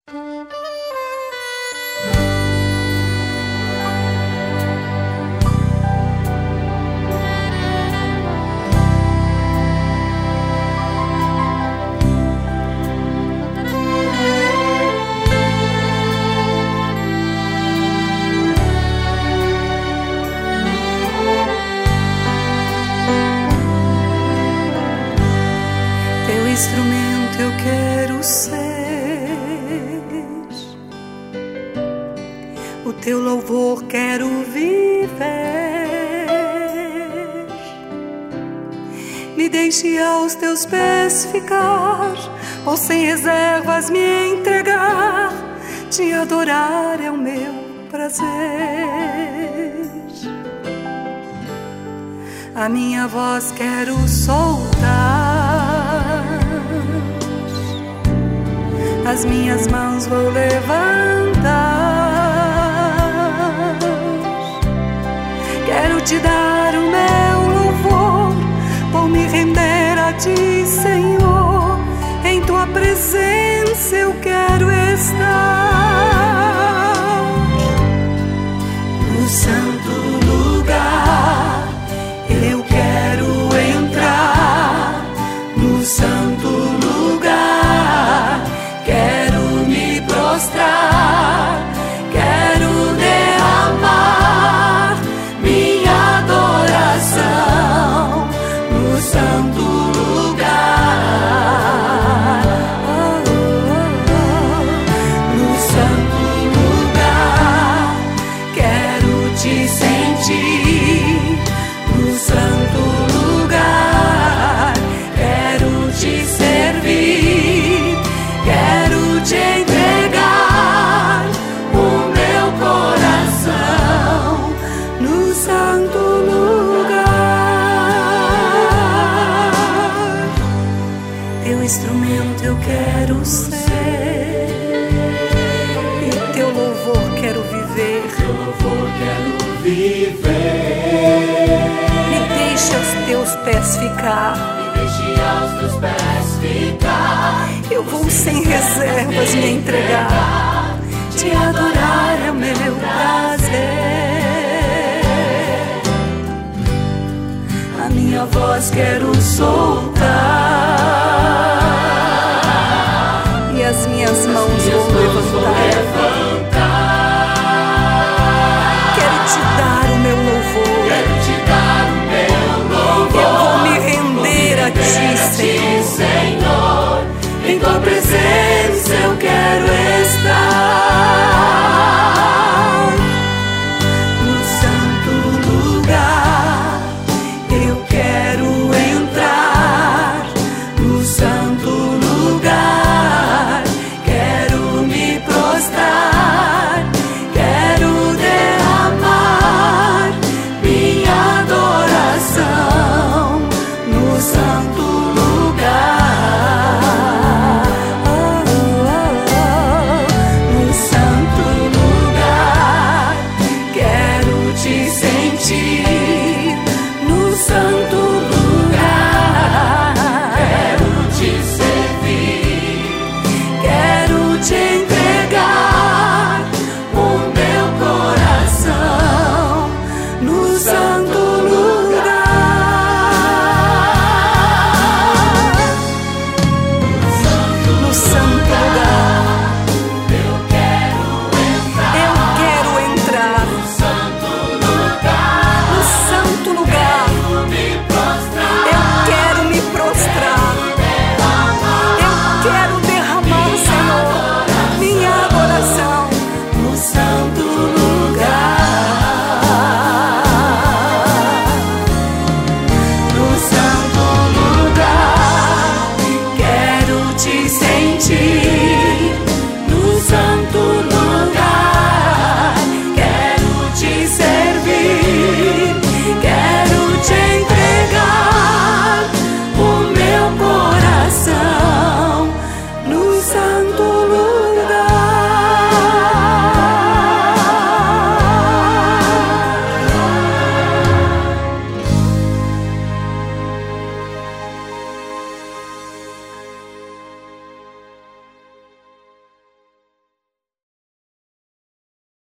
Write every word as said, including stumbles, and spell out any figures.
Instrumento eu quero ser, o teu louvor quero viver. Me deixe aos teus pés ficar, ou sem reservas me entregar. Te adorar é o meu prazer. A minha voz quero soltar, as minhas mãos vou levantar. Quero te dar o meu louvor, vou me render a ti, Senhor. Em tua presença eu quero estar. No santo lugar eu quero entrar, no santo lugar quero me prostrar, quero derramar minha adoração no santo lugar. Oh, oh, oh. No santo lugar quero te sentir, no santo lugar quero te servir, quero te entregar o meu coração no santo lugar. Teu instrumento eu quero ser, e teu louvor quero viver. Teu louvor quero viver. Me deixe aos teus pés ficar, Me deixe aos teus pés ficar. eu vou sem reservas me entregar. Te adorar é o meu prazer. A minha voz quero soltar, e as minhas mãos vou levantar. Quero te dar o meu louvor, Quero te dar o meu louvor. eu vou me render a ti, Senhor. Senhor, em tua presença